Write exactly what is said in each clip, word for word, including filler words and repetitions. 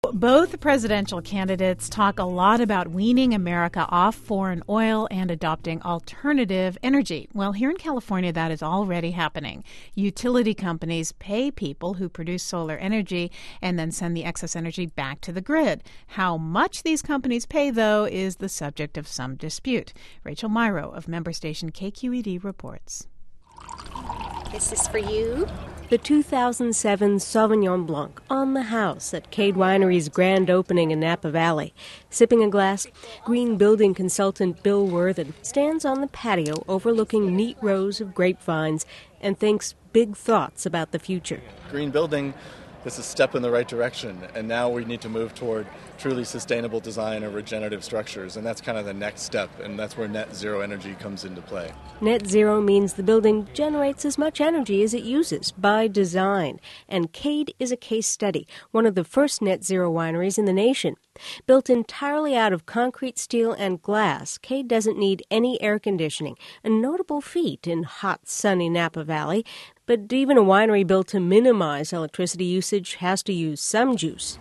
Both presidential candidates talk a lot about weaning America off foreign oil and adopting alternative energy. Well, here in California, that is already happening. Utility companies pay people who produce solar energy and then send the excess energy back to the grid. How much these companies pay, though, is the subject of some dispute. Rachel Myrow of member station K Q E D reports. This is for you. The two thousand seven Sauvignon Blanc on the house at Cade Winery's grand opening in Napa Valley. Sipping a glass, green building consultant Bill Worthen stands on the patio overlooking neat rows of grapevines and thinks big thoughts about the future. Green building is a step in the right direction, and now we need to move toward truly sustainable design of regenerative structures, and that's kind of the next step, and that's where net zero energy comes into play. Net zero means the building generates as much energy as it uses by design, and Cade is a case study, one of the first net zero wineries in the nation. Built entirely out of concrete, steel, and glass, Cade doesn't need any air conditioning, a notable feat in hot, sunny Napa Valley. But even a winery built to minimize electricity usage has to use some juice.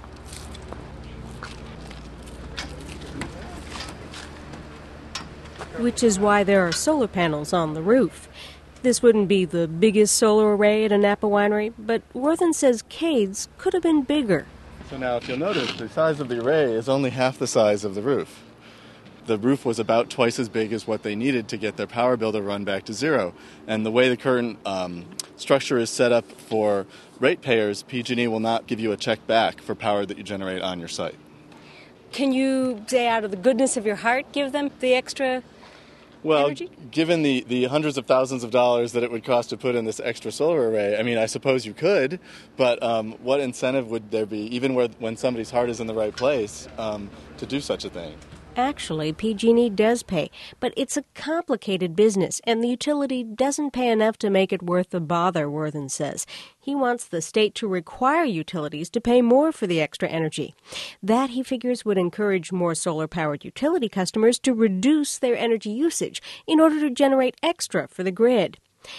Which is why there are solar panels on the roof. This wouldn't be the biggest solar array at a Napa winery, but Worthen says Cade's could have been bigger. So now if you'll notice, the size of the array is only half the size of the roof. The roof was about twice as big as what they needed to get their power bill to run back to zero. And the way the current um, structure is set up for ratepayers, P G and E will not give you a check back for power that you generate on your site. Can you, say, out of the goodness of your heart, give them the extra Well, energy? given the, the hundreds of thousands of dollars that it would cost to put in this extra solar array, I mean, I suppose you could, but um, what incentive would there be, even where, when somebody's heart is in the right place, um, to do such a thing? Actually, P G and E does pay, but it's a complicated business, and the utility doesn't pay enough to make it worth the bother, Worthen says. He wants the state to require utilities to pay more for the extra energy. That, he figures, would encourage more solar-powered utility customers to reduce their energy usage in order to generate extra for the grid.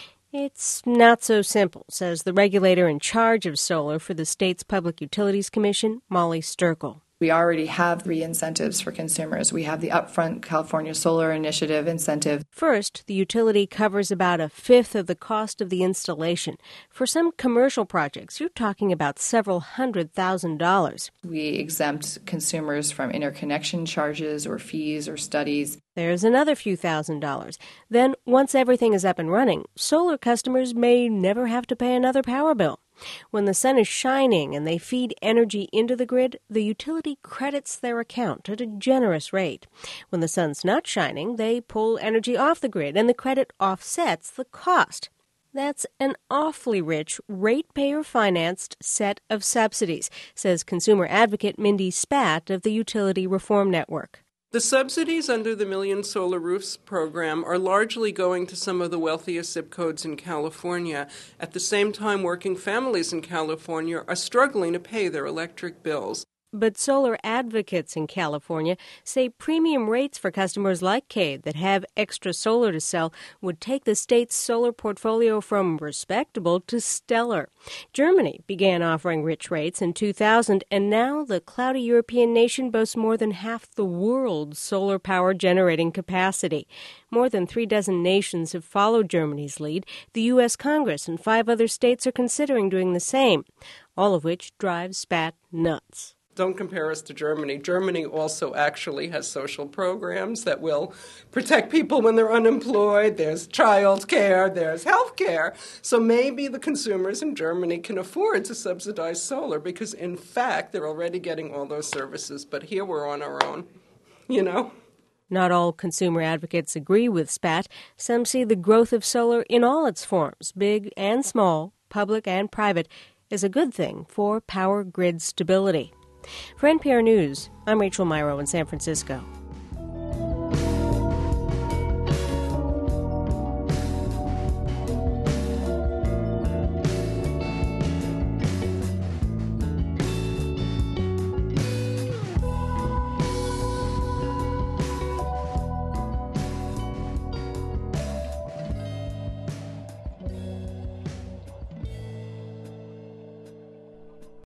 It's not so simple, says the regulator in charge of solar for the state's Public Utilities Commission, Molly Sturkle. We already have three incentives for consumers. We have the upfront California Solar Initiative incentive. First, the utility covers about a fifth of the cost of the installation. For some commercial projects, you're talking about several hundred thousand dollars. We exempt consumers from interconnection charges or fees or studies. There's another few thousand dollars. Then, once everything is up and running, solar customers may never have to pay another power bill. When the sun is shining and they feed energy into the grid, the utility credits their account at a generous rate. When the sun's not shining, they pull energy off the grid, and the credit offsets the cost. That's an awfully rich, ratepayer-financed set of subsidies, says consumer advocate Mindy Spat of the Utility Reform Network. The subsidies under the Million Solar Roofs program are largely going to some of the wealthiest zip codes in California. At the same time, working families in California are struggling to pay their electric bills. But solar advocates in California say premium rates for customers like Cade that have extra solar to sell would take the state's solar portfolio from respectable to stellar. Germany began offering rich rates in two thousand, and now the cloudy European nation boasts more than half the world's solar power generating capacity. More than three dozen nations have followed Germany's lead. The U S Congress and five other states are considering doing the same, all of which drives Spat nuts. Don't compare us to Germany. Germany also actually has social programs that will protect people when they're unemployed. There's child care, there's health care. So maybe the consumers in Germany can afford to subsidize solar because, in fact, they're already getting all those services. But here we're on our own, you know. Not all consumer advocates agree with Spat. Some see the growth of solar in all its forms, big and small, public and private, as a good thing for power grid stability. For N P R News, I'm Rachel Myrow in San Francisco.